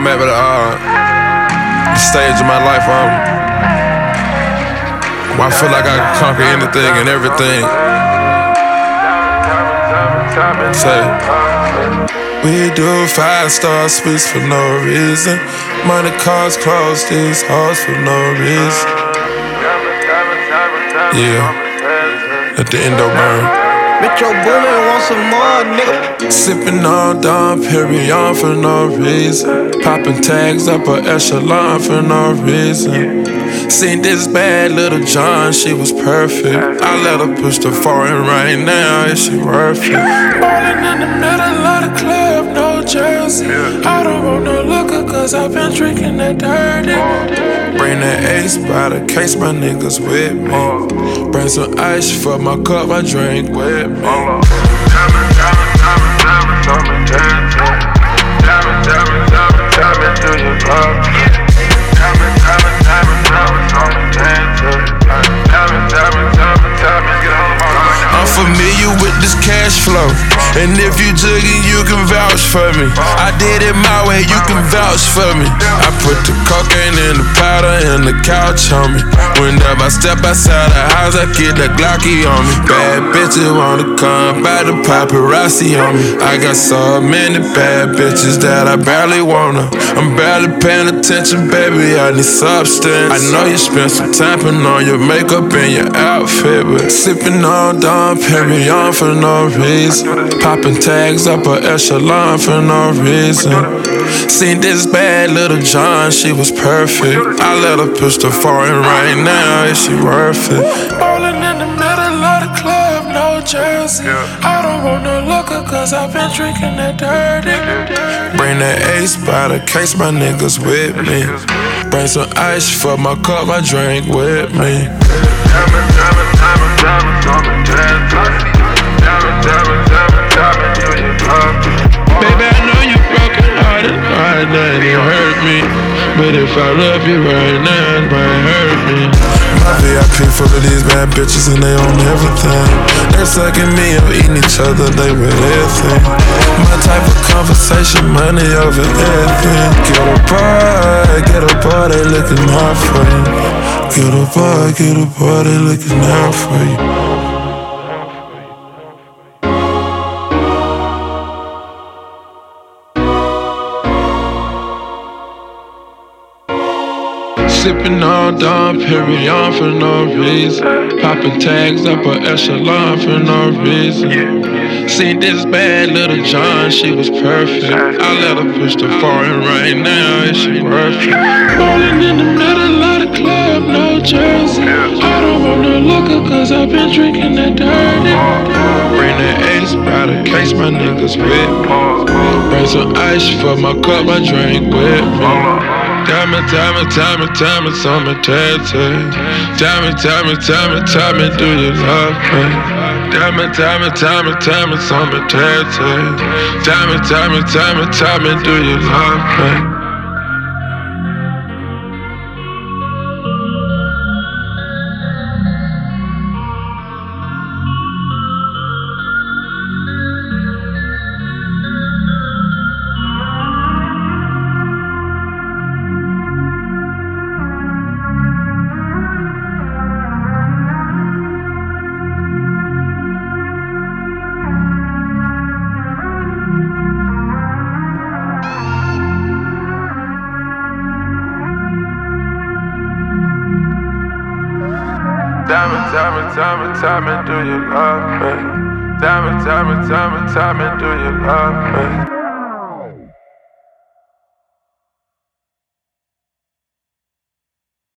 I'm at the stage of my life where I feel like I can conquer anything and everything. Say, we do 5-star suites for no reason. Money, cars, clothes, these hoes for no reason. Yeah, let the endo burn. Metro Boomin want some more, nigga. Sippin' on Dom Perignon for no reason. Poppin' tags up a echelon for no reason. Seen this bad little John, she was perfect. I let her push the foreign right now, is she worth it? Ballin' in the middle of the club, no jersey. I don't want no liquor cause I've been drinking that dirty. Bring that ace by the case, my niggas with me. Bring some ice for my cup, my drink with me. Diamond, do you love me? I'm familiar with this cash flow, and if you jugging, you can vouch for me. I did it my way, you can vouch for me. I put the cocaine in the powder and the couch on me. Whenever I step outside the house, I get that Glocky on me. Bad bitches wanna come by the paparazzi on me. I got so many bad bitches that I barely wanna. I'm barely paying attention, baby, I need substance. I know you spent some time putting on your makeup and your outfit, but sipping on Dom Perignon for no reason. Popping tags up a echelon for no reason. Seen this bad little John, she was perfect. I let her push the foreign right now, is she worth it? Ballin' in the middle of the club, no jersey. I don't want no liquor cause I've been drinking that dirty. Bring that ace by the case, my niggas with me. Bring some ice for my cup, my drink with me. Baby, I know you broken hearted, right now it hurt me. But if I love you right now, it might hurt me. My VIP full of these bad bitches and they own everything. They're sucking me up, eating each other, they with everything. My type of conversation, money over everything. Get a boy, they looking out for you. Get a boy, they looking out for you. Sippin' on Dom Perignon for no reason. Poppin' tags up a echelon for no reason. Seen this bad little John, she was perfect. I let her push the foreign right now, is she worth it? Ballin' in the middle of the club, no jersey. I don't want no liquor cause I've been drinking that dirty. Bring that ace by the case, my niggas with me. Bring some ice for my cup, my drink with me. Diamond on my tattoo. Diamond, do you love me? Diamond on my tattoo. Diamond, do you love me? Diamond, do you love me? Diamond, do you love me?